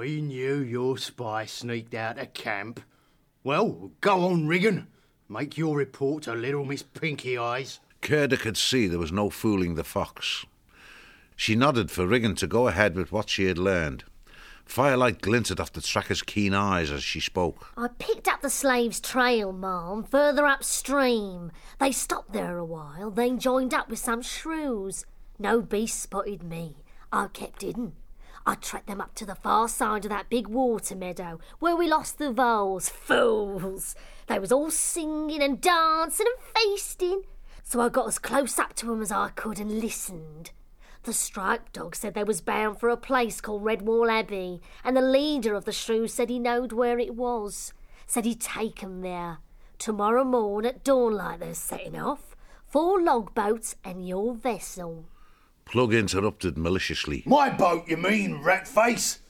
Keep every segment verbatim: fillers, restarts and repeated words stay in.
We knew your spy sneaked out of camp. Well, go on, Riggin. Make your report to little Miss Pinky Eyes. Gerda could see there was no fooling the fox. She nodded for Riggin to go ahead with what she had learned. Firelight glinted off the tracker's keen eyes as she spoke. I picked up the slaves' trail, Ma'am, further upstream. They stopped there a while, then joined up with some shrews. No beast spotted me. I kept hidden. I tracked them up to the far side of that big water meadow where we lost the voles. Fools! They was all singing and dancing and feasting. So I got as close up to 'em as I could and listened. The striped dog said they was bound for a place called Redwall Abbey, and the leader of the shrews said he knowed where it was. Said he'd take 'em there. Tomorrow morn at dawnlight they're setting off. Four log boats and your vessel. Plug interrupted maliciously. My boat, you mean, rat-face?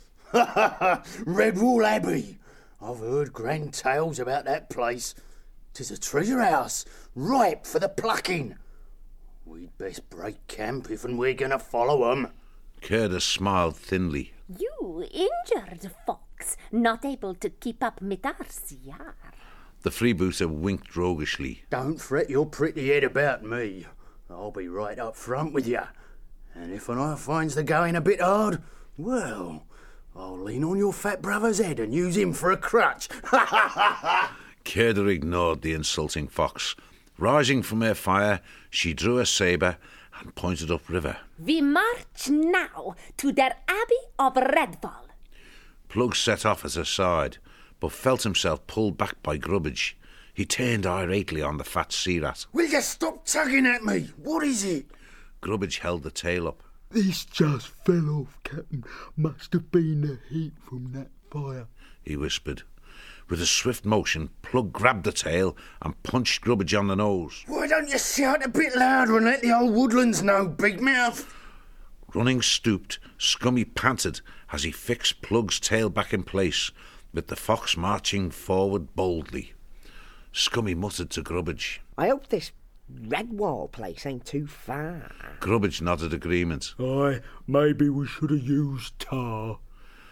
Redwall Abbey. I've heard grand tales about that place. 'Tis a treasure house, ripe for the plucking. We'd best break camp if and we're going to follow 'em. Gerda smiled thinly. You injured fox, not able to keep up mit us, yeah. The freebooter winked roguishly. Don't fret your pretty head about me. I'll be right up front with you. And if and I finds the going a bit hard, well, I'll lean on your fat brother's head and use him for a crutch. Ha ha ha ha! Gerda ignored the insulting fox. Rising from her fire, she drew her sabre and pointed upriver. We march now to the Abbey of Redwall. Plug set off at her side, but felt himself pulled back by Grubbage. He turned irately on the fat sea rat. Will you stop tugging at me? What is it? Grubbage held the tail up. This just fell off, Captain. Must have been the heat from that fire, he whispered. With a swift motion, Plug grabbed the tail and punched Grubbage on the nose. Why don't you shout a bit louder and let the old woodlands know, big mouth? Running stooped, Scummy panted as he fixed Plug's tail back in place, with the fox marching forward boldly. Scummy muttered to Grubbage. I hope this Redwall place ain't too far. Grubbage nodded agreement. Aye, maybe we should have used tar.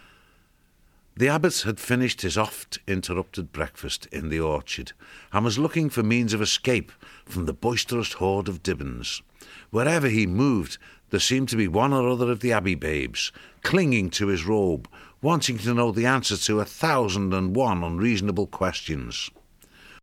The abbot had finished his oft-interrupted breakfast in the orchard and was looking for means of escape from the boisterous horde of Dibbons. Wherever he moved, there seemed to be one or other of the abbey babes, clinging to his robe, wanting to know the answer to a thousand and one unreasonable questions.